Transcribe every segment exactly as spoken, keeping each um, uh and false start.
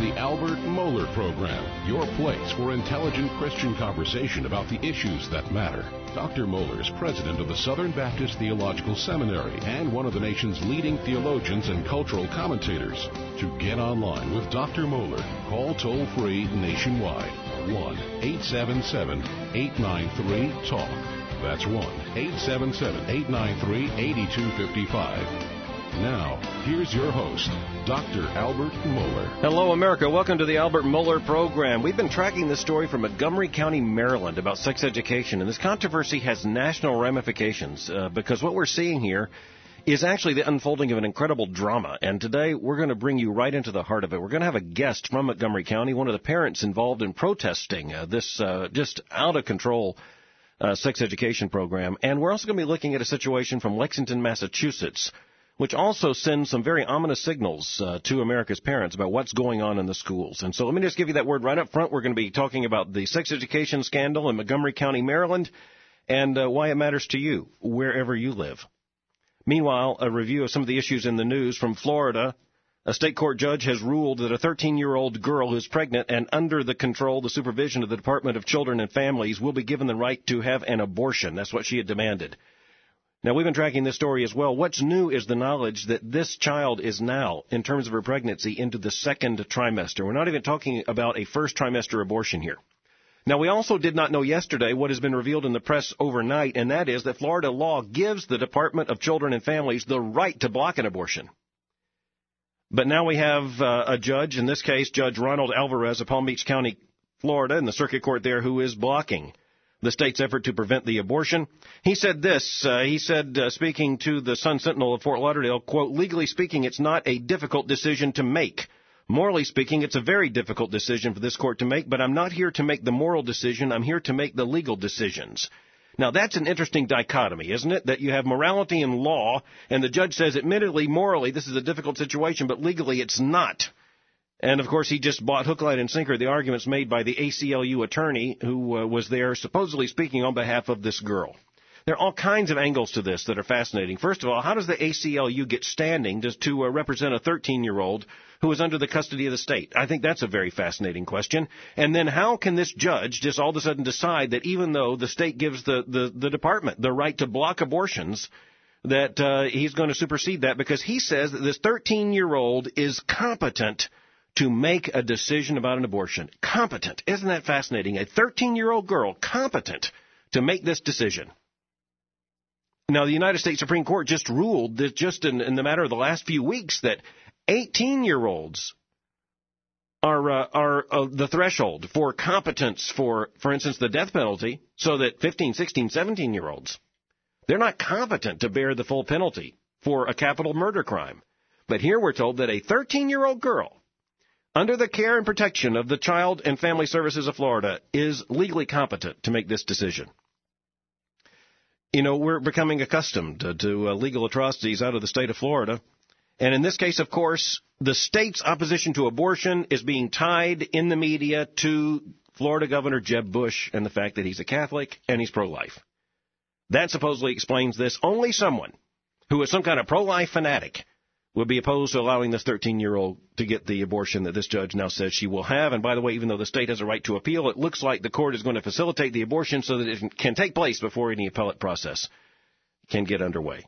the Albert Mohler Program, your place for intelligent Christian conversation about the issues that matter. Doctor Mohler is president of the Southern Baptist Theological Seminary and one of the nation's leading theologians and cultural commentators. To get online with Doctor Mohler, call toll-free nationwide, one eight seven seven, eight nine three, talk. That's one eight seven seven, eight nine three, eight two five five. Now, here's your host, Doctor Albert Mohler. Hello, America. Welcome to the Albert Mohler Program. We've been tracking this story from Montgomery County, Maryland, about sex education, and this controversy has national ramifications uh, because what we're seeing here is actually the unfolding of an incredible drama, and today we're going to bring you right into the heart of it. We're going to have a guest from Montgomery County, one of the parents involved in protesting uh, this uh, just out-of-control uh, sex education program, and we're also going to be looking at a situation from Lexington, Massachusetts, which also sends some very ominous signals uh, to America's parents about what's going on in the schools. And so let me just give you that word right up front. We're going to be talking about the sex education scandal in Montgomery County, Maryland, and uh, why it matters to you, wherever you live. Meanwhile, a review of some of the issues in the news from Florida. A state court judge has ruled that a thirteen-year-old girl who's pregnant and under the control, the supervision of the Department of Children and Families will be given the right to have an abortion. That's what she had demanded. Now, we've been tracking this story as well. What's new is the knowledge that this child is now, in terms of her pregnancy, into the second trimester. We're not even talking about a first trimester abortion here. Now, we also did not know yesterday what has been revealed in the press overnight, and that is that Florida law gives the Department of Children and Families the right to block an abortion. But now we have uh, a judge, in this case, Judge Ronald Alvarez of Palm Beach County, Florida, in the circuit court there, who is blocking the state's effort to prevent the abortion. He said this, uh, he said, uh, speaking to the Sun-Sentinel of Fort Lauderdale, quote, legally speaking, it's not a difficult decision to make. Morally speaking, it's a very difficult decision for this court to make, but I'm not here to make the moral decision. I'm here to make the legal decisions. Now, that's an interesting dichotomy, isn't it? That you have morality and law, and the judge says, admittedly, morally, this is a difficult situation, but legally it's not. And, of course, he just bought hook, line, and sinker the arguments made by the A C L U attorney who uh, was there supposedly speaking on behalf of this girl. There are all kinds of angles to this that are fascinating. First of all, how does the A C L U get standing to, to uh, represent a thirteen-year-old who is under the custody of the state? I think that's a very fascinating question. And then how can this judge just all of a sudden decide that even though the state gives the, the, the department the right to block abortions, that uh, he's going to supersede that because he says that this thirteen-year-old is competent to make a decision about an abortion. Competent. Isn't that fascinating? A thirteen-year-old girl competent to make this decision. Now, the United States Supreme Court just ruled that just in, in the matter of the last few weeks that eighteen-year-olds are uh, are uh, the threshold for competence for, for instance, the death penalty, so that fifteen, sixteen, seventeen-year-olds, they're not competent to bear the full penalty for a capital murder crime. But here we're told that a thirteen-year-old girl, under the care and protection of the Child and Family Services of Florida, is legally competent to make this decision. You know, we're becoming accustomed to, to uh, legal atrocities out of the state of Florida. And in this case, of course, the state's opposition to abortion is being tied in the media to Florida Governor Jeb Bush and the fact that he's a Catholic and he's pro-life. That supposedly explains this. Only someone who is some kind of pro-life fanatic would be opposed to allowing this thirteen-year-old to get the abortion that this judge now says she will have. And by the way, even though the state has a right to appeal, it looks like the court is going to facilitate the abortion so that it can take place before any appellate process can get underway.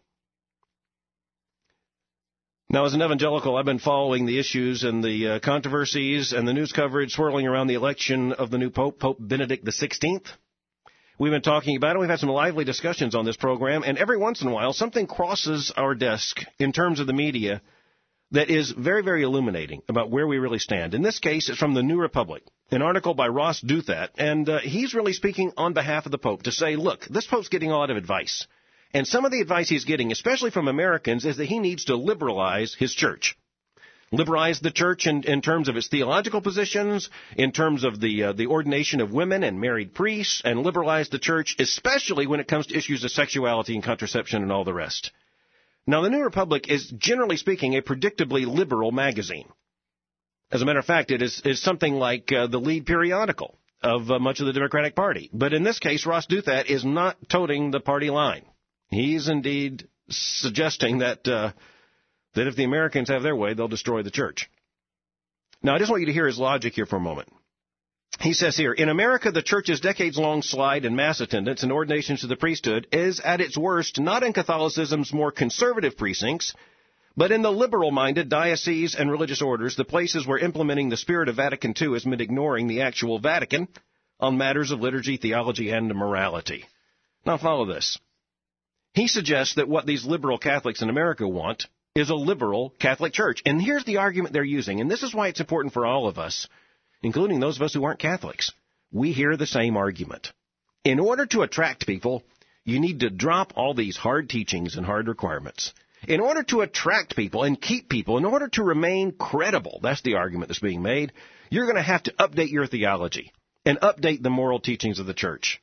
Now, as an evangelical, I've been following the issues and the uh, controversies and the news coverage swirling around the election of the new Pope, Pope Benedict the sixteenth. We've been talking about it. We've had some lively discussions on this program, and every once in a while, something crosses our desk in terms of the media that is very, very illuminating about where we really stand. In this case, it's from the New Republic, an article by Ross Douthat, and uh, he's really speaking on behalf of the Pope to say, look, this Pope's getting a lot of advice, and some of the advice he's getting, especially from Americans, is that he needs to liberalize his church. Liberalize the church in, in terms of its theological positions, in terms of the uh, the ordination of women and married priests, and liberalize the church, especially when it comes to issues of sexuality and contraception and all the rest. Now, the New Republic is, generally speaking, a predictably liberal magazine. As a matter of fact, it is, is something like uh, the lead periodical of uh, much of the Democratic Party. But in this case, Ross Douthat is not toting the party line. He's indeed suggesting that uh, that if the Americans have their way, they'll destroy the church. Now, I just want you to hear his logic here for a moment. He says here, in America, the church's decades-long slide in mass attendance and ordinations to the priesthood is at its worst not in Catholicism's more conservative precincts, but in the liberal-minded dioceses and religious orders, the places where implementing the spirit of Vatican Two has meant ignoring the actual Vatican on matters of liturgy, theology, and morality. Now, follow this. He suggests that what these liberal Catholics in America want is a liberal Catholic Church. And here's the argument they're using, and this is why it's important for all of us, including those of us who aren't Catholics. We hear the same argument. In order to attract people, you need to drop all these hard teachings and hard requirements. In order to attract people and keep people, in order to remain credible, that's the argument that's being made, you're going to have to update your theology and update the moral teachings of the church.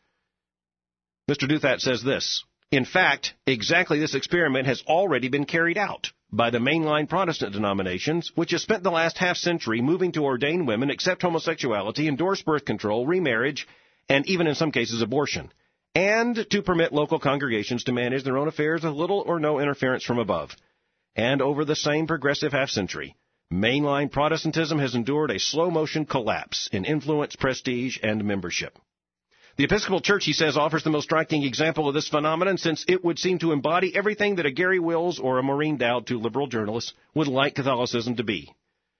Mister Duthat says this, in fact, exactly this experiment has already been carried out by the mainline Protestant denominations, which have spent the last half-century moving to ordain women, accept homosexuality, endorse birth control, remarriage, and even in some cases abortion, and to permit local congregations to manage their own affairs with little or no interference from above. And over the same progressive half-century, mainline Protestantism has endured a slow-motion collapse in influence, prestige, and membership. The Episcopal Church, he says, offers the most striking example of this phenomenon, since it would seem to embody everything that a Gary Wills or a Maureen Dowd, two liberal journalists, would like Catholicism to be.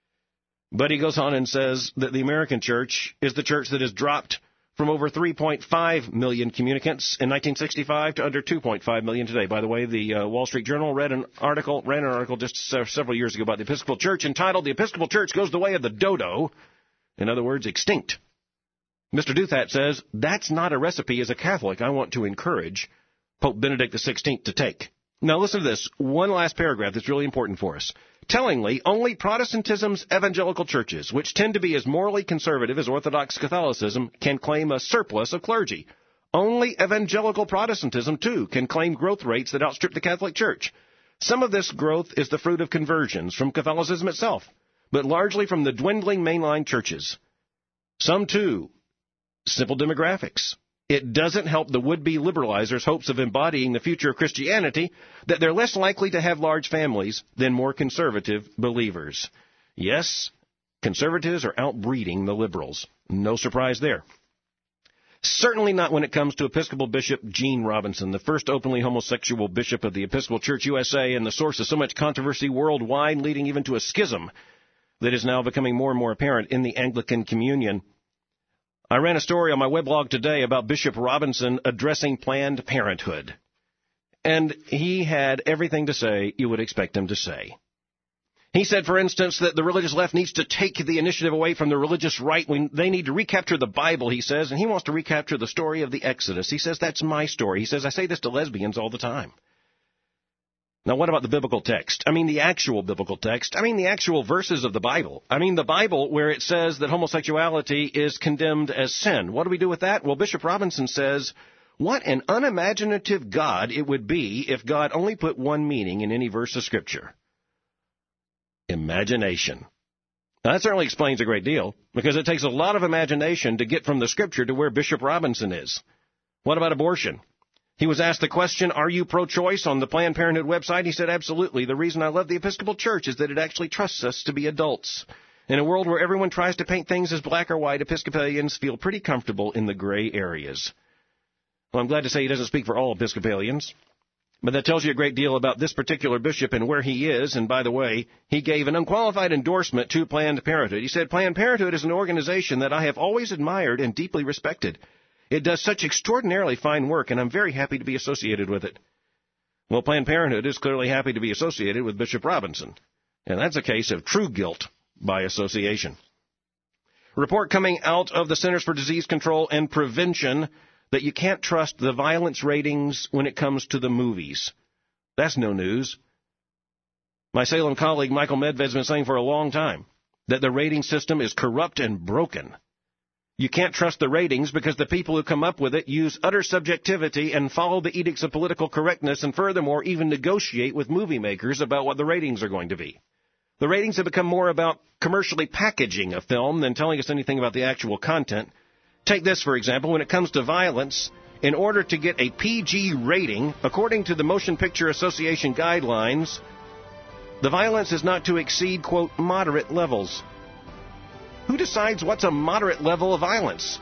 But he goes on and says that the American church is the church that has dropped from over three point five million communicants in nineteen sixty-five to under two point five million today. By the way, the uh, Wall Street Journal read an article, ran an article just uh, several years ago about the Episcopal Church entitled, "The Episcopal Church Goes the Way of the Dodo," in other words, extinct. Mister Duthat says, that's not a recipe as a Catholic I want to encourage Pope Benedict the sixteenth to take. Now listen to this, one last paragraph that's really important for us. Tellingly, only Protestantism's evangelical churches, which tend to be as morally conservative as Orthodox Catholicism, can claim a surplus of clergy. Only evangelical Protestantism, too, can claim growth rates that outstrip the Catholic Church. Some of this growth is the fruit of conversions from Catholicism itself, but largely from the dwindling mainline churches. Some, too, simple demographics. It doesn't help the would-be liberalizers' hopes of embodying the future of Christianity that they're less likely to have large families than more conservative believers. Yes, conservatives are outbreeding the liberals. No surprise there. Certainly not when it comes to Episcopal Bishop Gene Robinson, the first openly homosexual bishop of the Episcopal Church U S A and the source of so much controversy worldwide, leading even to a schism that is now becoming more and more apparent in the Anglican Communion. I ran a story on my weblog today about Bishop Robinson addressing Planned Parenthood. And he had everything to say you would expect him to say. He said, for instance, that the religious left needs to take the initiative away from the religious right. When they need to recapture the Bible, he says, and he wants to recapture the story of the Exodus. He says, that's my story. He says, I say this to lesbians all the time. Now, what about the biblical text? I mean, the actual biblical text. I mean, the actual verses of the Bible. I mean, the Bible where it says that homosexuality is condemned as sin. What do we do with that? Well, Bishop Robinson says, what an unimaginative God it would be if God only put one meaning in any verse of Scripture. Imagination. Now, that certainly explains a great deal, because it takes a lot of imagination to get from the Scripture to where Bishop Robinson is. What about abortion? He was asked the question, are you pro-choice, on the Planned Parenthood website? He said, absolutely. The reason I love the Episcopal Church is that it actually trusts us to be adults. In a world where everyone tries to paint things as black or white, Episcopalians feel pretty comfortable in the gray areas. Well, I'm glad to say he doesn't speak for all Episcopalians, but that tells you a great deal about this particular bishop and where he is. And by the way, he gave an unqualified endorsement to Planned Parenthood. He said, Planned Parenthood is an organization that I have always admired and deeply respected. It does such extraordinarily fine work, and I'm very happy to be associated with it. Well, Planned Parenthood is clearly happy to be associated with Bishop Robinson, and that's a case of true guilt by association. A report coming out of the Centers for Disease Control and Prevention that you can't trust the violence ratings when it comes to the movies. That's no news. My Salem colleague Michael Medved's been saying for a long time that the rating system is corrupt and broken. You can't trust the ratings because the people who come up with it use utter subjectivity and follow the edicts of political correctness, and furthermore even negotiate with movie makers about what the ratings are going to be. The ratings have become more about commercially packaging a film than telling us anything about the actual content. Take this, for example, when it comes to violence, in order to get a P G rating, according to the Motion Picture Association guidelines, the violence is not to exceed, quote, moderate levels. Who decides what's a moderate level of violence?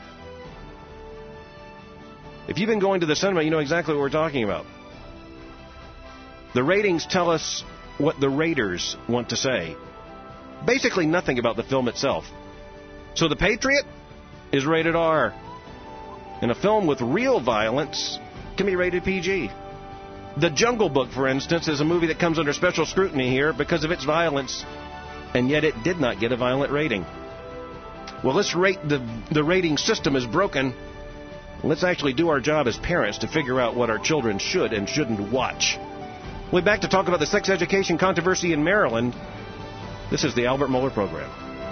If you've been going to the cinema, you know exactly what we're talking about. The ratings tell us what the raters want to say. Basically nothing about the film itself. So The Patriot is rated R. And a film with real violence can be rated P G. The Jungle Book, for instance, is a movie that comes under special scrutiny here because of its violence, and yet it did not get a violent rating. Well, let's rate the, the rating system is broken. Let's actually do our job as parents to figure out what our children should and shouldn't watch. We'll be back to talk about the sex education controversy in Maryland. This is the Albert Mohler Program.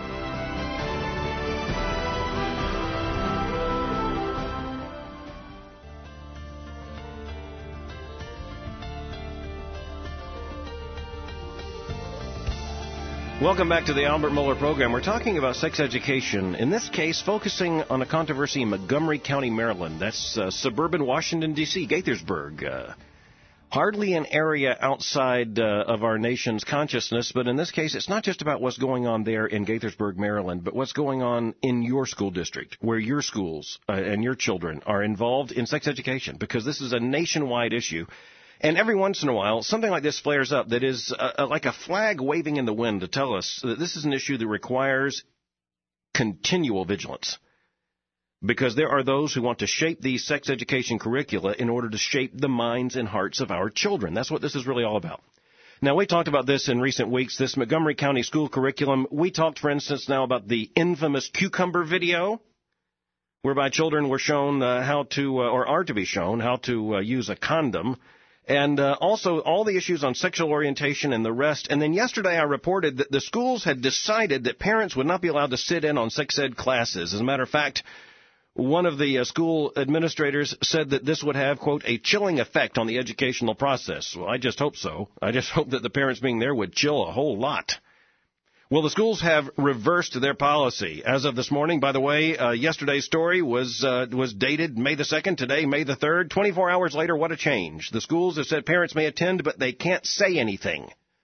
Welcome back to the Albert Mohler Program. We're talking about sex education, in this case focusing on a controversy in Montgomery County, Maryland. That's uh, suburban Washington, D C, Gaithersburg. Uh, hardly an area outside uh, of our nation's consciousness, but in this case it's not just about what's going on there in Gaithersburg, Maryland, but what's going on in your school district, where your schools uh, and your children are involved in sex education, because this is a nationwide issue. And every once in a while, something like this flares up that is uh, like a flag waving in the wind to tell us that this is an issue that requires continual vigilance. Because there are those who want to shape these sex education curricula in order to shape the minds and hearts of our children. That's what this is really all about. Now, we talked about this in recent weeks, this Montgomery County school curriculum. We talked, for instance, now about the infamous cucumber video, whereby children were shown uh, how to, uh, or are to be shown, how to uh, use a condom. And uh, also all the issues on sexual orientation and the rest. And then yesterday I reported that the schools had decided that parents would not be allowed to sit in on sex ed classes. As a matter of fact, one of the uh, school administrators said that this would have, quote, a chilling effect on the educational process. Well, I just hope so. I just hope that the parents being there would chill a whole lot. Well, the schools have reversed their policy. As of this morning, by the way, uh, yesterday's story was uh, was dated May the second, today May the third. twenty-four hours later, what a change. The schools have said parents may attend, but they can't say anything.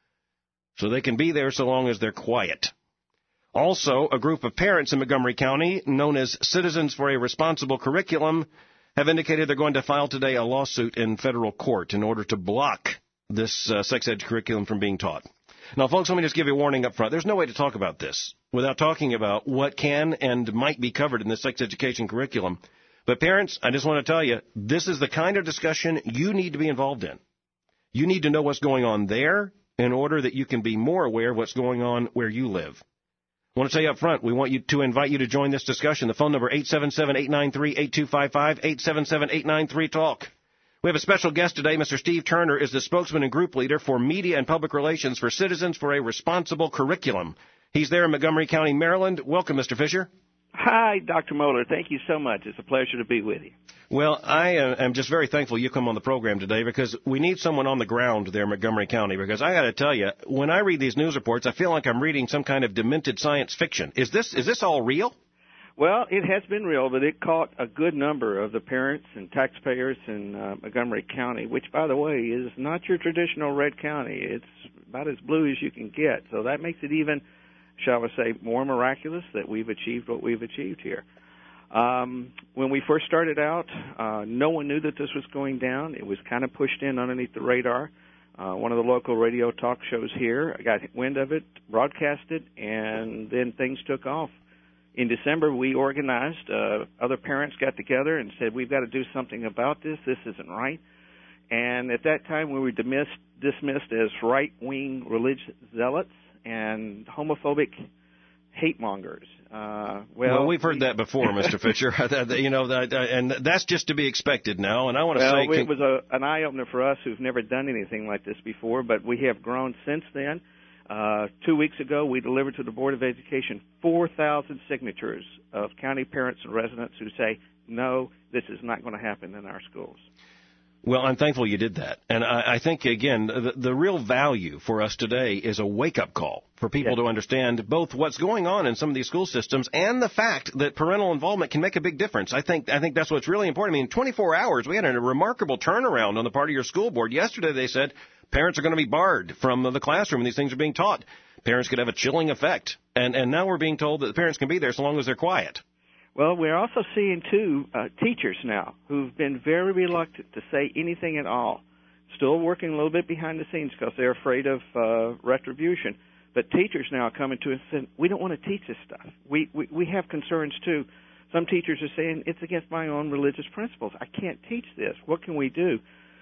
So they can be there so long as they're quiet. Also, a group of parents in Montgomery County, known as Citizens for a Responsible Curriculum, have indicated they're going to file today a lawsuit in federal court in order to block this uh, sex ed curriculum from being taught. Now, folks, let me just give you a warning up front. There's no way to talk about this without talking about what can and might be covered in the sex education curriculum. But parents, I just want to tell you, this is the kind of discussion you need to be involved in. You need to know what's going on there in order that you can be more aware of what's going on where you live. I want to tell you up front, we want you to invite you to join this discussion. The phone number, eight seven seven, eight nine three, eight two five five, eight seven seven, eight nine three, talk. We have a special guest today. Mister Steve Turner is the spokesman and group leader for media and public relations for Citizens for a Responsible Curriculum. He's there in Montgomery County, Maryland. Welcome, Mister Fisher. Hi, Doctor Mohler. Thank you so much. It's a pleasure to be with you. Well, I am just very thankful you come on the program today because we need someone on the ground there in Montgomery County, because I got to tell you, when I read these news reports, I feel like I'm reading some kind of demented science fiction. Is this is this all real? Well, it has been real, but it caught a good number of the parents and taxpayers in uh, Montgomery County, which, by the way, is not your traditional red county. It's about as blue as you can get. So that makes it even, shall we say, more miraculous that we've achieved what we've achieved here. Um, when we first started out, uh, no one knew that this was going down. It was kind of pushed in underneath the radar. Uh, one of the local radio talk shows here got wind of it, broadcast it, and then things took off. In December, we organized. Uh, other parents got together and said, we've got to do something about this. This isn't right. And at that time, we were dismissed, dismissed as right-wing religious zealots and homophobic hate mongers. Uh, well, well, we've heard that before, Mister Fisher. You know, that, and that's just to be expected now. And I want to well, say, it was a, an eye-opener for us who've never done anything like this before, but we have grown since then. Uh, two weeks ago, we delivered to the Board of Education four thousand signatures of county parents and residents who say, no, this is not going to happen in our schools. Well, I'm thankful you did that. And I, I think, again, the, the real value for us today is a wake-up call for people yes. to understand both what's going on in some of these school systems and the fact that parental involvement can make a big difference. I think I think that's what's really important. I mean, in twenty-four hours, we had a remarkable turnaround on the part of your school board. Yesterday, they said parents are going to be barred from the classroom and these things are being taught. Parents could have a chilling effect. And, and now we're being told that the parents can be there so long as they're quiet. Well, we're also seeing, too, uh, teachers now who've been very reluctant to say anything at all, still working a little bit behind the scenes because they're afraid of uh, retribution. But teachers now are coming to us and saying, we don't want to teach this stuff. We, we, we have concerns, too. Some teachers are saying, it's against my own religious principles. I can't teach this. What can we do?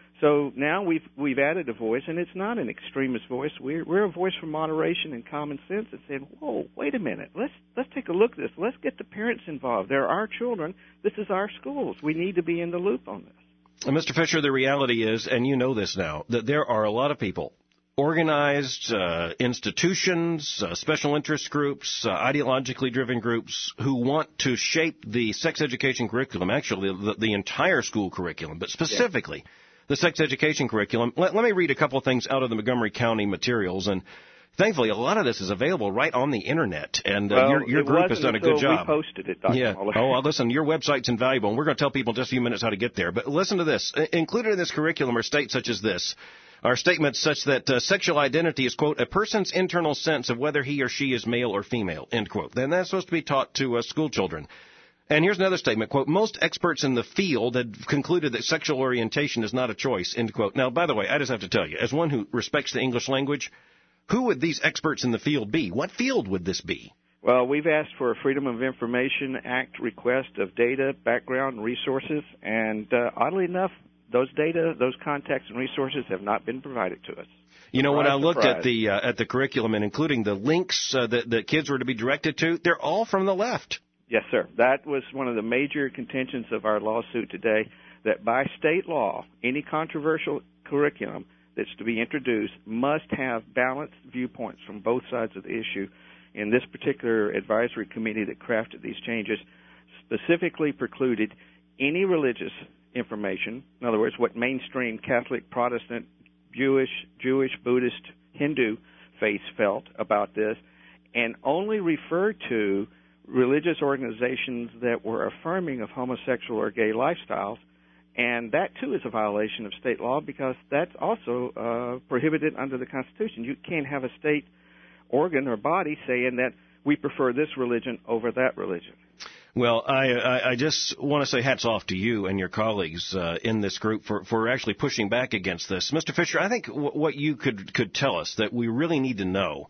So now we've we've added a voice, and it's not an extremist voice. We're we're a voice for moderation and common sense and saying, whoa, wait a minute. Let's let's take a look at this. Let's get the parents involved. They're our children. This is our schools. We need to be in the loop on this. Mister Fisher, the reality is, and you know this now, that there are a lot of people, organized uh, institutions, uh, special interest groups, uh, ideologically driven groups who want to shape the sex education curriculum, actually the, the entire school curriculum, but specifically yeah. the sex education curriculum. Let, let me read a couple of things out of the Montgomery County materials, and thankfully a lot of this is available right on the Internet, and uh, well, your, your group has done a good job. We posted it, Doctor Yeah. Muller. Oh, well, listen, your website's invaluable, and we're going to tell people in just a few minutes how to get there. But listen to this. Included in this curriculum are states such as this. Are statements such that uh, sexual identity is, quote, a person's internal sense of whether he or she is male or female, end quote. Then that's supposed to be taught to uh, school children. And here's another statement, quote, most experts in the field have concluded that sexual orientation is not a choice, end quote. Now, by the way, I just have to tell you, as one who respects the English language, who would these experts in the field be? What field would this be? Well, we've asked for a Freedom of Information Act request of data, background, resources, and uh, oddly enough, those data, those contacts and resources have not been provided to us. You know, surprise, when I looked surprise. at the uh, at the curriculum and including the links uh, that, that kids were to be directed to, they're all from the left. Yes, sir. That was one of the major contentions of our lawsuit today, that by state law, any controversial curriculum that's to be introduced must have balanced viewpoints from both sides of the issue. And this particular advisory committee that crafted these changes specifically precluded any religious information, in other words, what mainstream Catholic, Protestant, Jewish, Jewish, Buddhist, Hindu faiths felt about this, and only referred to religious organizations that were affirming of homosexual or gay lifestyles. And that, too, is a violation of state law because that's also uh, prohibited under the Constitution. You can't have a state organ or body saying that we prefer this religion over that religion. Well, I, I, I just want to say hats off to you and your colleagues uh, in this group for, for actually pushing back against this. Mister Fisher, I think w- what you could, could tell us that we really need to know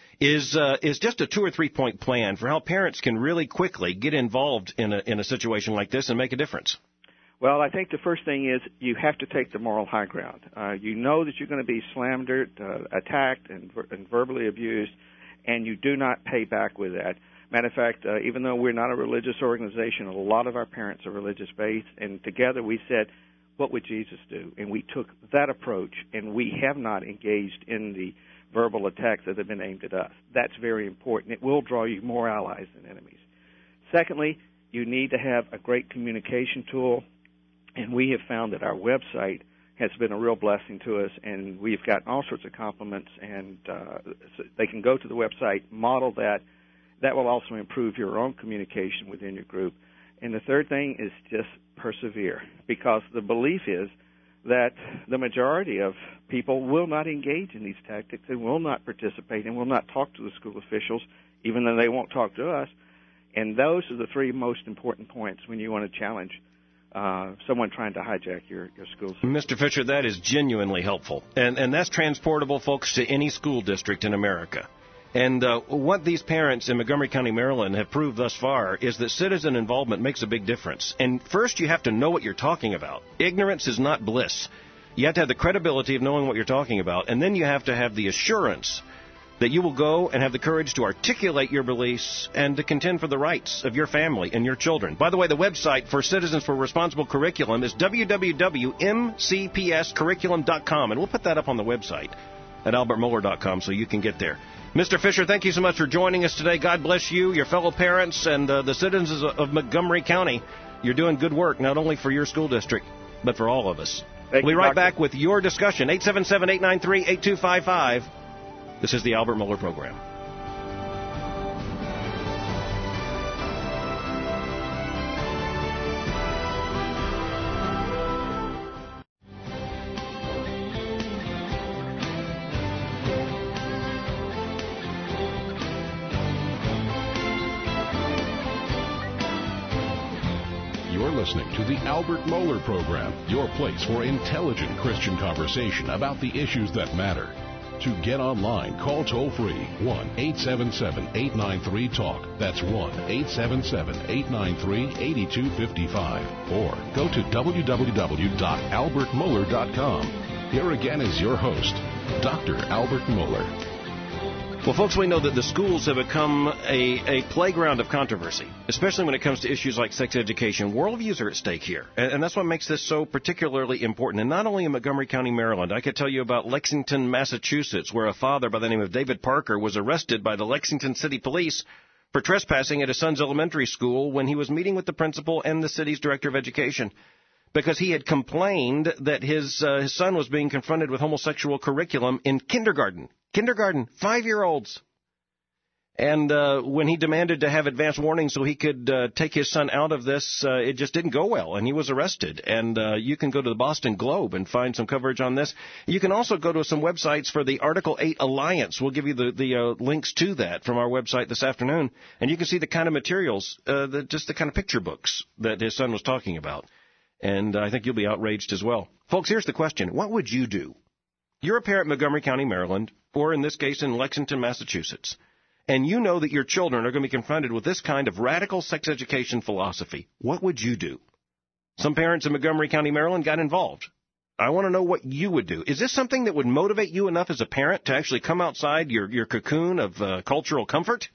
is uh, is just a two or three point plan for how parents can really quickly get involved in a, in a situation like this and make a difference. Well, I think the first thing is you have to take the moral high ground. Uh, you know that you're going to be slandered, uh, attacked, and, ver- and verbally abused, and you do not pay back with that. Matter of fact, uh, even though we're not a religious organization, a lot of our parents are religious-based, and together we said, what would Jesus do? And we took that approach, and we have not engaged in the verbal attacks that have been aimed at us. That's very important. It will draw you more allies than enemies. Secondly, you need to have a great communication tool, and we have found that our website has been a real blessing to us, and we've gotten all sorts of compliments, and uh, so they can go to the website, model that. That will also improve your own communication within your group. And the third thing is just persevere, because the belief is that the majority of people will not engage in these tactics and will not participate and will not talk to the school officials, even though they won't talk to us. And those are the three most important points when you want to challenge uh, someone trying to hijack your, your school system. Mister Fisher, that is genuinely helpful. And, and that's transportable, folks, to any school district in America. And uh, what these parents in Montgomery County, Maryland have proved thus far is that citizen involvement makes a big difference. And first, you have to know what you're talking about. Ignorance is not bliss. You have to have the credibility of knowing what you're talking about, and then you have to have the assurance that you will go and have the courage to articulate your beliefs and to contend for the rights of your family and your children. By the way, the website for Citizens for Responsible Curriculum is w w w dot m c p s curriculum dot com, and we'll put that up on the website at albert mohler dot com so you can get there. Mister Fisher, thank you so much for joining us today. God bless you, your fellow parents, and uh, the citizens of Montgomery County. You're doing good work, not only for your school district, but for all of us. Thank we'll be you, right Doctor back with your discussion. eight seven seven, eight nine three, eight two five five. This is the Albert Mohler Program. You're listening to the Albert Mohler Program, your place for intelligent Christian conversation about the issues that matter. To get online, call toll-free one eight seven seven, eight nine three, TALK. That's one eight seven seven, eight nine three, eight two five five. Or go to w w w dot albert mohler dot com. Here again is your host, Doctor Albert Mohler. Well, folks, we know that the schools have become a, a playground of controversy, especially when it comes to issues like sex education. Worldviews are at stake here, and, and that's what makes this so particularly important. And not only in Montgomery County, Maryland. I could tell you about Lexington, Massachusetts, where a father by the name of David Parker was arrested by the Lexington City Police for trespassing at his son's elementary school when he was meeting with the principal and the city's director of education, because he had complained that his uh, his son was being confronted with homosexual curriculum in kindergarten. Kindergarten, five-year-olds. And uh, when he demanded to have advance warning so he could uh, take his son out of this, uh, it just didn't go well, and he was arrested. And uh, you can go to the Boston Globe and find some coverage on this. You can also go to some websites for the Article eight Alliance. We'll give you the, the uh, links to that from our website this afternoon. And you can see the kind of materials, uh, the, just the kind of picture books that his son was talking about. And I think you'll be outraged as well. Folks, here's the question. What would you do? You're a parent in Montgomery County, Maryland, or in this case in Lexington, Massachusetts, and you know that your children are going to be confronted with this kind of radical sex education philosophy. What would you do? Some parents in Montgomery County, Maryland got involved. I want to know what you would do. Is this something that would motivate you enough as a parent to actually come outside your, your cocoon of uh, cultural comfort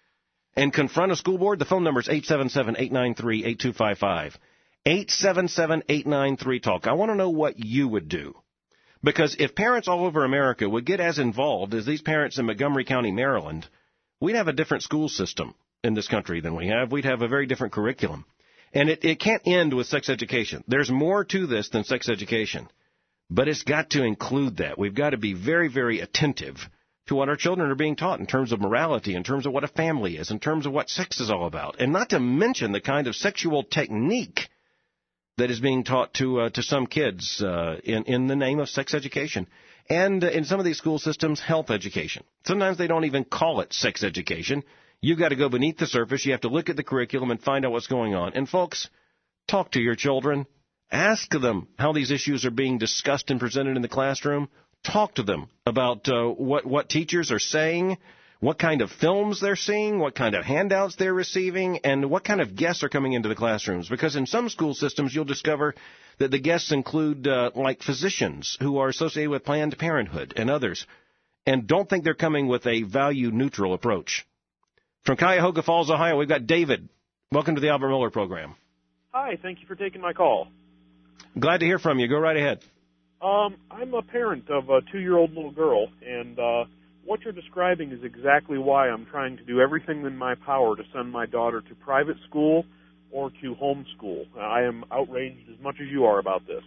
and confront a school board? The phone number is eight seven seven, eight nine three, eight two five five. eight seven seven, eight nine three, TALK. I want to know what you would do. Because if parents all over America would get as involved as these parents in Montgomery County, Maryland, we'd have a different school system in this country than we have. We'd have a very different curriculum. And it, it can't end with sex education. There's more to this than sex education. But it's got to include that. We've got to be very, very attentive to what our children are being taught in terms of morality, in terms of what a family is, in terms of what sex is all about. And not to mention the kind of sexual technique that is being taught to uh, to some kids uh, in, in the name of sex education. And uh, in some of these school systems, health education. Sometimes they don't even call it sex education. You've got to go beneath the surface. You have to look at the curriculum and find out what's going on. And, folks, talk to your children. Ask them how these issues are being discussed and presented in the classroom. Talk to them about uh, what, what teachers are saying, what kind of films they're seeing, what kind of handouts they're receiving, and what kind of guests are coming into the classrooms. Because in some school systems, you'll discover that the guests include, uh, like, physicians who are associated with Planned Parenthood and others, and don't think they're coming with a value-neutral approach. From Cuyahoga Falls, Ohio, we've got David. Welcome to the Albert Mohler Program. Hi, thank you for taking my call. Glad to hear from you. Go right ahead. Um, I'm a parent of a two-year-old little girl, and uh, what you're describing is exactly why I'm trying to do everything in my power to send my daughter to private school or to homeschool. I am outraged as much as you are about this.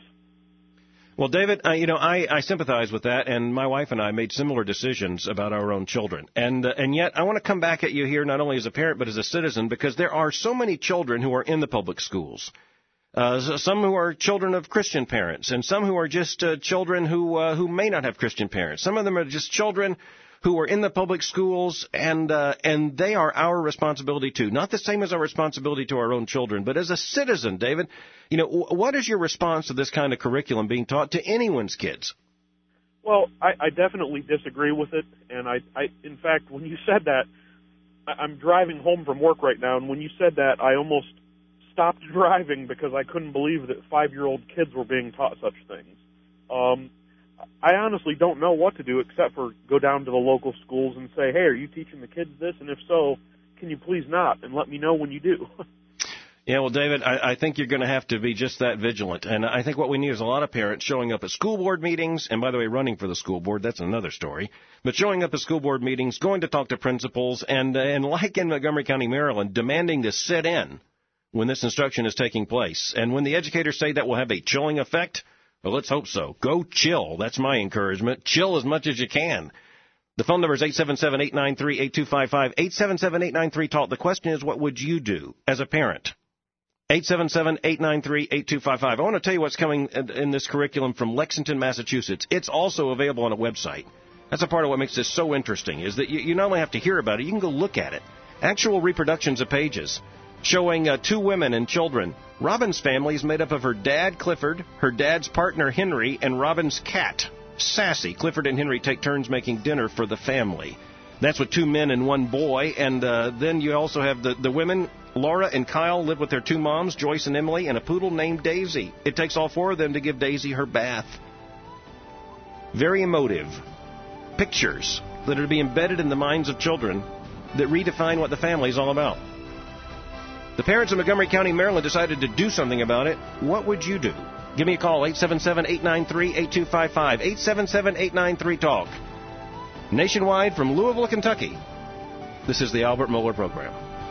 Well, David, uh, you know, I, I sympathize with that, and my wife and I made similar decisions about our own children. And uh, and yet I want to come back at you here not only as a parent but as a citizen, because there are so many children who are in the public schools. Uh, some who are children of Christian parents, and some who are just uh, children who uh, who may not have Christian parents. Some of them are just children who are in the public schools, and uh, and they are our responsibility too. Not the same as our responsibility to our own children, but as a citizen, David, you know, w- what is your response to this kind of curriculum being taught to anyone's kids? Well, I, I definitely disagree with it, and I, I, in fact, when you said that, I, I'm driving home from work right now, and when you said that, I almost stopped driving because I couldn't believe that five-year-old kids were being taught such things. Um, I honestly don't know what to do except for go down to the local schools and say, hey, are you teaching the kids this? And if so, can you please not? And let me know when you do. Yeah, well, David, I, I think you're going to have to be just that vigilant. And I think what we need is a lot of parents showing up at school board meetings, and by the way, running for the school board, that's another story, but showing up at school board meetings, going to talk to principals, and, and like in Montgomery County, Maryland, demanding to sit in when this instruction is taking place. And when the educators say that will have a chilling effect, well, let's hope so. Go chill. That's my encouragement. Chill as much as you can. The phone number is eight seven seven, eight nine three, eight two five five, eight seven seven, eight nine three, TALK. The question is, what would you do as a parent? eight seven seven, eight nine three, eight two five five. I want to tell you what's coming in this curriculum from Lexington, Massachusetts. It's also available on a website. That's a part of what makes this so interesting, is that you, you not only have to hear about it, you can go look at it. Actual reproductions of pages showing uh, two women and children. Robin's family is made up of her dad, Clifford, her dad's partner, Henry, and Robin's cat, Sassy. Clifford and Henry take turns making dinner for the family. That's with two men and one boy. And uh, then you also have the, the women. Laura and Kyle live with their two moms, Joyce and Emily, and a poodle named Daisy. It takes all four of them to give Daisy her bath. Very emotive pictures that are to be embedded in the minds of children that redefine what the family is all about. The parents of Montgomery County, Maryland, decided to do something about it. What would you do? Give me a call, eight seven seven, eight nine three, eight two five five, eight seven seven, eight nine three, TALK. Nationwide from Louisville, Kentucky, this is the Albert Mohler Program.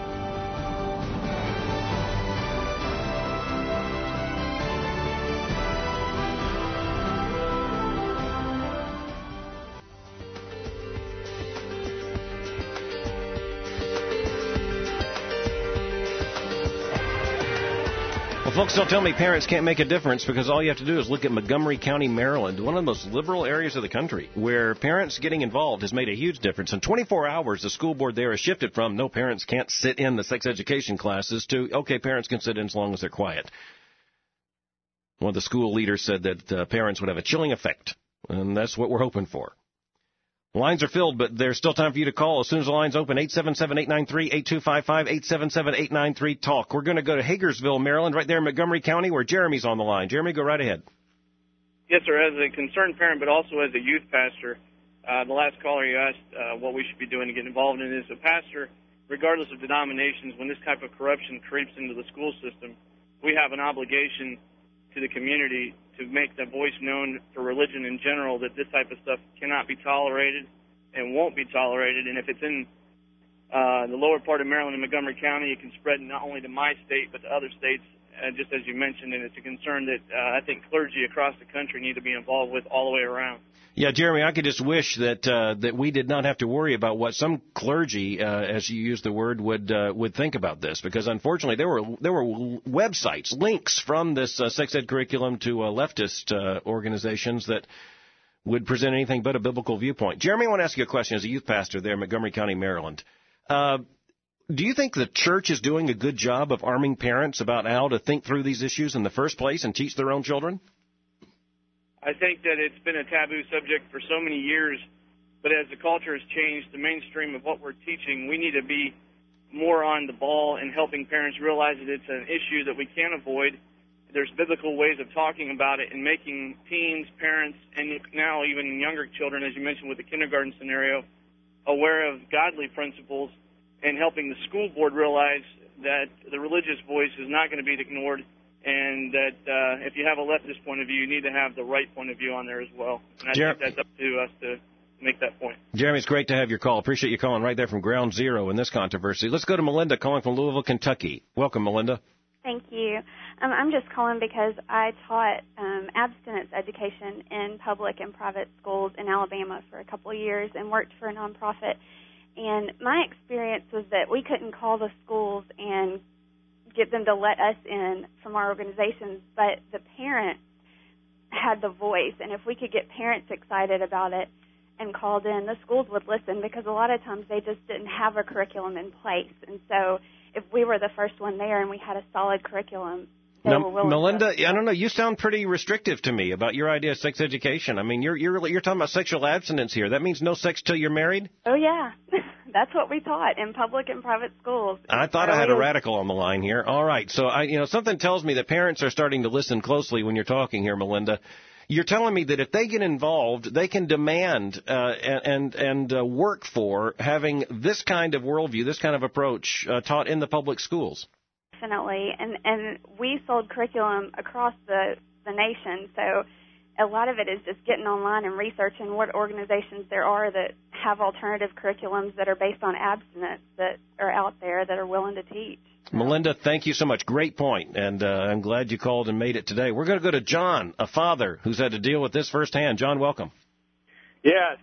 Folks don't tell me parents can't make a difference because all you have to do is look at Montgomery County, Maryland, one of the most liberal areas of the country, where parents getting involved has made a huge difference. In twenty-four hours, the school board there has shifted from no parents can't sit in the sex education classes to, okay, parents can sit in as long as they're quiet. One of the school leaders said that uh, parents would have a chilling effect, and that's what we're hoping for. Lines are filled, but there's still time for you to call as soon as the lines open. eight seven seven, eight nine three, eight two five five, eight seven seven, eight nine three, TALK. We're going to go to Hagersville, Maryland, right there in Montgomery County, where Jeremy's on the line. Jeremy, go right ahead. Yes, sir. As a concerned parent, but also as a youth pastor, uh, the last caller you asked uh, what we should be doing to get involved in is a pastor, regardless of denominations, when this type of corruption creeps into the school system, we have an obligation to the community to make the voice known for religion in general that this type of stuff cannot be tolerated and won't be tolerated. And if it's in uh, the lower part of Maryland and Montgomery County, it can spread not only to my state but to other states, uh, just as you mentioned. And it's a concern that uh, I think clergy across the country need to be involved with all the way around. Yeah, Jeremy, I could just wish that uh, that we did not have to worry about what some clergy, uh, as you use the word, would uh, would think about this, because unfortunately there were there were websites, links from this uh, sex ed curriculum to uh, leftist uh, organizations that would present anything but a biblical viewpoint. Jeremy, I want to ask you a question as a youth pastor there in Montgomery County, Maryland. Uh, do you think the church is doing a good job of arming parents about how to think through these issues in the first place and teach their own children? I think that it's been a taboo subject for so many years, but as the culture has changed, the mainstream of what we're teaching, we need to be more on the ball and helping parents realize that it's an issue that we can't avoid. There's biblical ways of talking about it and making teens, parents, and now even younger children, as you mentioned with the kindergarten scenario, aware of godly principles and helping the school board realize that the religious voice is not going to be ignored, and that uh, if you have a leftist point of view, you need to have the right point of view on there as well. And I Jer- think that's up to us to make that point. Jeremy, it's great to have your call. Appreciate you calling right there from ground zero in this controversy. Let's go to Melinda calling from Louisville, Kentucky. Welcome, Melinda. Thank you. Um, I'm just calling because I taught um, abstinence education in public and private schools in Alabama for a couple of years and worked for a nonprofit. And my experience was that we couldn't call the schools and get them to let us in from our organizations, but the parents had the voice. And if we could get parents excited about it and called in, the schools would listen, because a lot of times they just didn't have a curriculum in place. And so if we were the first one there and we had a solid curriculum, they now, were willing Melinda, to. I don't know, you sound pretty restrictive to me about your idea of sex education. I mean, you're you're you're talking about sexual abstinence here. That means no sex till you're married? Oh, yeah. That's what we taught in public and private schools. I thought I had a radical on the line here. All right. So, I, you know, something tells me that parents are starting to listen closely when you're talking here, Melinda. You're telling me that if they get involved, they can demand uh, and and uh, work for having this kind of worldview, this kind of approach uh, taught in the public schools. Definitely. And, and we sold curriculum across the, the nation, so a lot of it is just getting online and researching what organizations there are that have alternative curriculums that are based on abstinence that are out there that are willing to teach. Melinda, thank you so much. Great point, and uh, I'm glad you called and made it today. We're going to go to John, a father who's had to deal with this firsthand. John, welcome. Yes.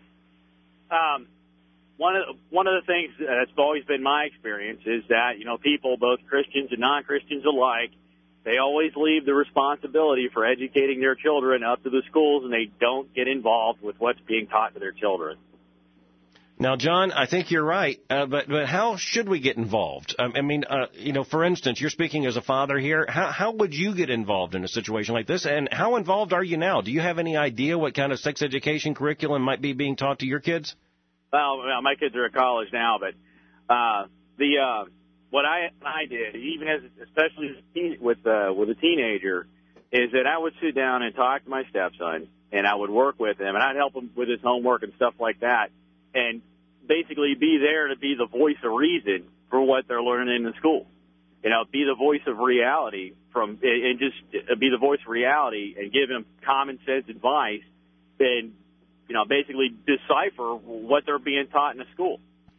Um, one of one of the things that's always been my experience is that, you know, people, both Christians and non-Christians alike, they always leave the responsibility for educating their children up to the schools, and they don't get involved with what's being taught to their children. Now, John, I think you're right, uh, but but how should we get involved? Um, I mean, uh, you know, for instance, you're speaking as a father here. How how would you get involved in a situation like this? And how involved are you now? Do you have any idea what kind of sex education curriculum might be being taught to your kids? Well, my kids are at college now, but uh, the uh, what I I did, even as especially with uh, with a teenager, is that I would sit down and talk to my stepson, and I would work with him, and I'd help him with his homework and stuff like that, and basically be there to be the voice of reason for what they're learning in the school. You know, be the voice of reality from, and just be the voice of reality and give them common sense advice and, you know, basically decipher what they're being taught in the school.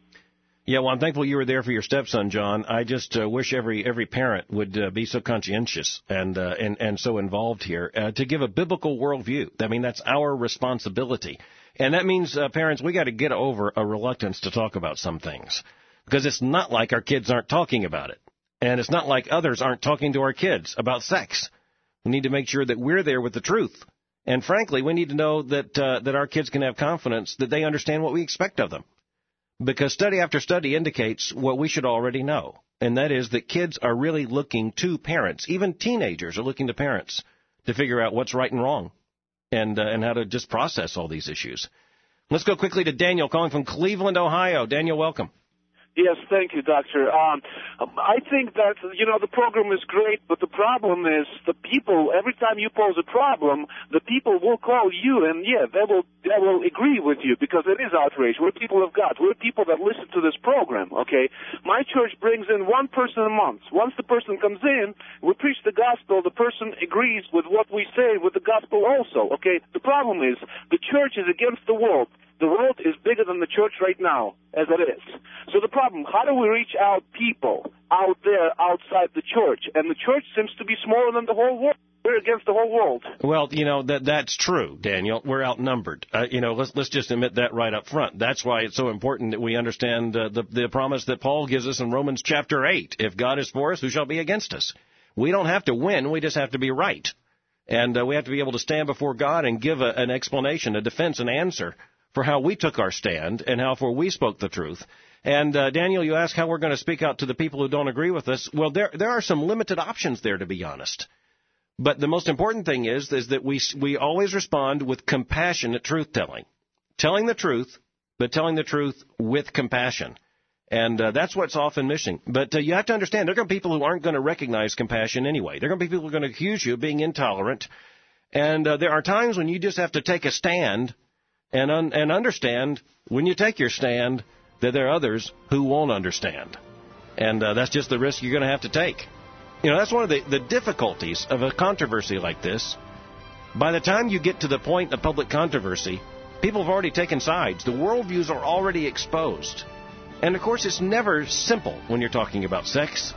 Yeah, well, I'm thankful you were there for your stepson, John. I just uh, wish every every parent would uh, be so conscientious and uh, and and so involved here uh, to give a biblical worldview. I mean, that's our responsibility. And that means, uh, parents, we got to get over a reluctance to talk about some things, because it's not like our kids aren't talking about it. And it's not like others aren't talking to our kids about sex. We need to make sure that we're there with the truth. And frankly, we need to know that uh, that our kids can have confidence that they understand what we expect of them. Because study after study indicates what we should already know, and that is that kids are really looking to parents. Even teenagers are looking to parents to figure out what's right and wrong. And, uh, and how to just process all these issues. Let's go quickly to Daniel calling from Cleveland, Ohio. Daniel, welcome. Yes, thank you, Doctor. Um, I think that, you know, the program is great, but the problem is the people, every time you pose a problem, the people will call you, and, yeah, they will they will agree with you because it is outrage. We're people of God. We're people that listen to this program, okay? My church brings in one person a month. Once the person comes in, we preach the gospel. The person agrees with what we say with the gospel also, okay? The problem is the church is against the world. The world is bigger than the church right now, as it is. So the problem, how do we reach out people out there outside the church? And the church seems to be smaller than the whole world. We're against the whole world. Well, you know, that that's true, Daniel. We're outnumbered. Uh, you know, let's let's just admit that right up front. That's why it's so important that we understand uh, the, the promise that Paul gives us in Romans chapter eight. If God is for us, who shall be against us? We don't have to win. We just have to be right. And uh, we have to be able to stand before God and give a, an explanation, a defense, an answer for how we took our stand and how for we spoke the truth. And, uh, Daniel, you ask how we're going to speak out to the people who don't agree with us. Well, there there are some limited options there, to be honest. But the most important thing is, is that we we always respond with compassionate truth-telling. Telling the truth, but telling the truth with compassion. And uh, that's what's often missing. But uh, you have to understand, there are going to be people who aren't going to recognize compassion anyway. There are going to be people who are going to accuse you of being intolerant. And uh, there are times when you just have to take a stand and un- and understand, when you take your stand, that there are others who won't understand. And uh, that's just the risk you're going to have to take. You know, that's one of the, the difficulties of a controversy like this. By the time you get to the point of public controversy, people have already taken sides. The worldviews are already exposed. And, of course, it's never simple when you're talking about sex.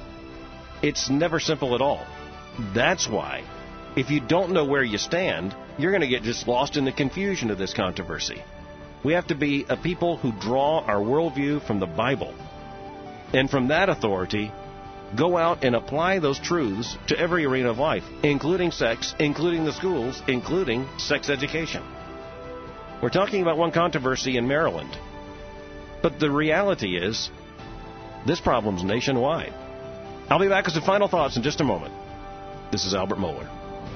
It's never simple at all. That's why, if you don't know where you stand, you're going to get just lost in the confusion of this controversy. We have to be a people who draw our worldview from the Bible. And from that authority, go out and apply those truths to every arena of life, including sex, including the schools, including sex education. We're talking about one controversy in Maryland. But the reality is, this problem's nationwide. I'll be back with some final thoughts in just a moment. This is Albert Mohler.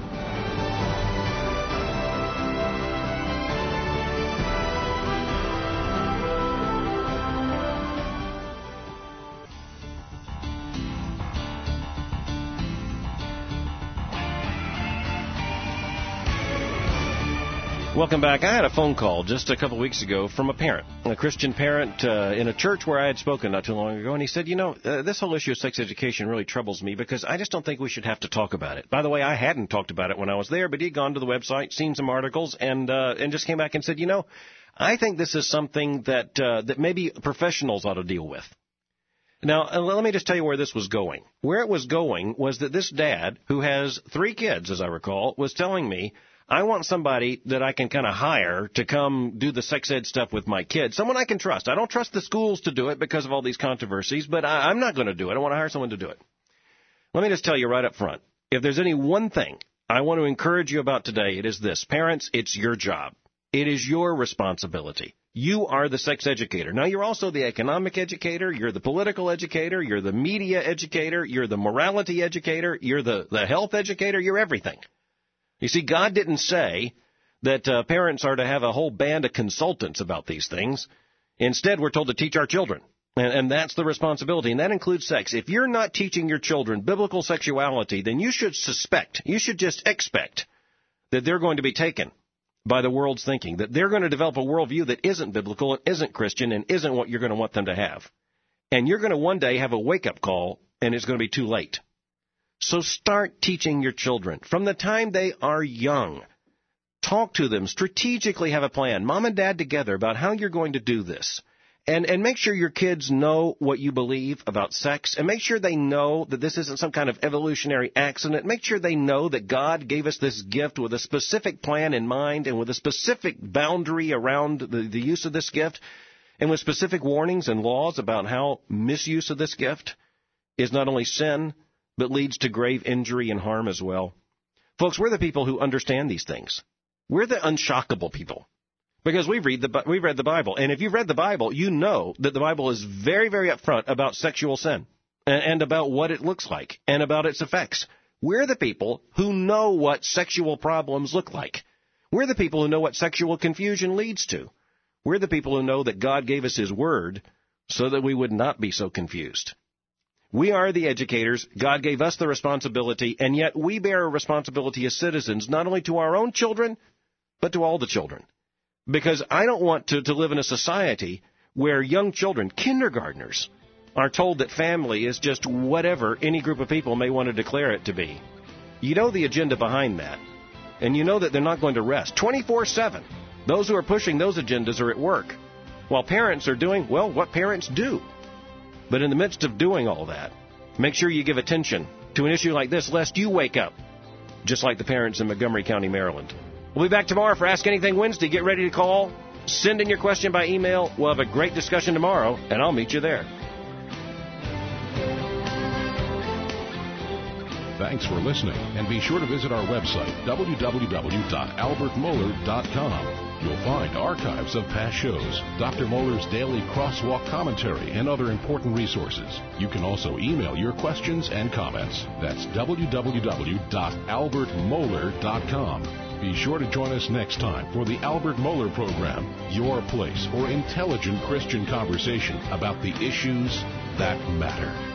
Welcome back. I had a phone call just a couple weeks ago from a parent, a Christian parent uh, in a church where I had spoken not too long ago, and he said, you know, uh, this whole issue of sex education really troubles me because I just don't think we should have to talk about it. By the way, I hadn't talked about it when I was there, but he'd gone to the website, seen some articles, and uh, and just came back and said, you know, I think this is something that uh, that maybe professionals ought to deal with. Now, uh, let me just tell you where this was going. Where it was going was that this dad, who has three kids, as I recall, was telling me, I want somebody that I can kind of hire to come do the sex ed stuff with my kids, someone I can trust. I don't trust the schools to do it because of all these controversies, but I, I'm not going to do it. I want to hire someone to do it. Let me just tell you right up front, if there's any one thing I want to encourage you about today, it is this. Parents, it's your job. It is your responsibility You are the sex educator. Now, you're also the economic educator, you're the political educator, you're the media educator, you're the morality educator, you're the, the health educator, you're everything. You see, God didn't say that uh, parents are to have a whole band of consultants about these things. Instead, we're told to teach our children, and, and that's the responsibility, and that includes sex. If you're not teaching your children biblical sexuality, then you should suspect, you should just expect that they're going to be taken by the world's thinking, that they're going to develop a worldview that isn't biblical and isn't Christian and isn't what you're going to want them to have. And you're going to one day have a wake-up call, and it's going to be too late. So start teaching your children from the time they are young. Talk to them, strategically have a plan, mom and dad together, about how you're going to do this. And and make sure your kids know what you believe about sex, and make sure they know that this isn't some kind of evolutionary accident. Make sure they know that God gave us this gift with a specific plan in mind and with a specific boundary around the, the use of this gift, and with specific warnings and laws about how misuse of this gift is not only sin, but leads to grave injury and harm as well. Folks, we're the people who understand these things. We're the unshockable people. Because we've read the we've read the Bible, and if you've read the Bible, you know that the Bible is very, very upfront about sexual sin and, and about what it looks like and about its effects. We're the people who know what sexual problems look like. We're the people who know what sexual confusion leads to. We're the people who know that God gave us His Word so that we would not be so confused. We are the educators. God gave us the responsibility, and yet we bear a responsibility as citizens, not only to our own children, but to all the children. Because I don't want to, to live in a society where young children, kindergartners, are told that family is just whatever any group of people may want to declare it to be. You know the agenda behind that, and you know that they're not going to rest. twenty-four seven, those who are pushing those agendas are at work, while parents are doing, well, what parents do. But in the midst of doing all that, make sure you give attention to an issue like this, lest you wake up, just like the parents in Montgomery County, Maryland. We'll be back tomorrow for Ask Anything Wednesday. Get ready to call. Send in your question by email. We'll have a great discussion tomorrow, and I'll meet you there. Thanks for listening, and be sure to visit our website, w w w dot albert mohler dot com. You'll find archives of past shows, Doctor Mohler's daily crosswalk commentary, and other important resources. You can also email your questions and comments. That's w w w dot albert mohler dot com. Be sure to join us next time for the Albert Mohler Program, your place for intelligent Christian conversation about the issues that matter.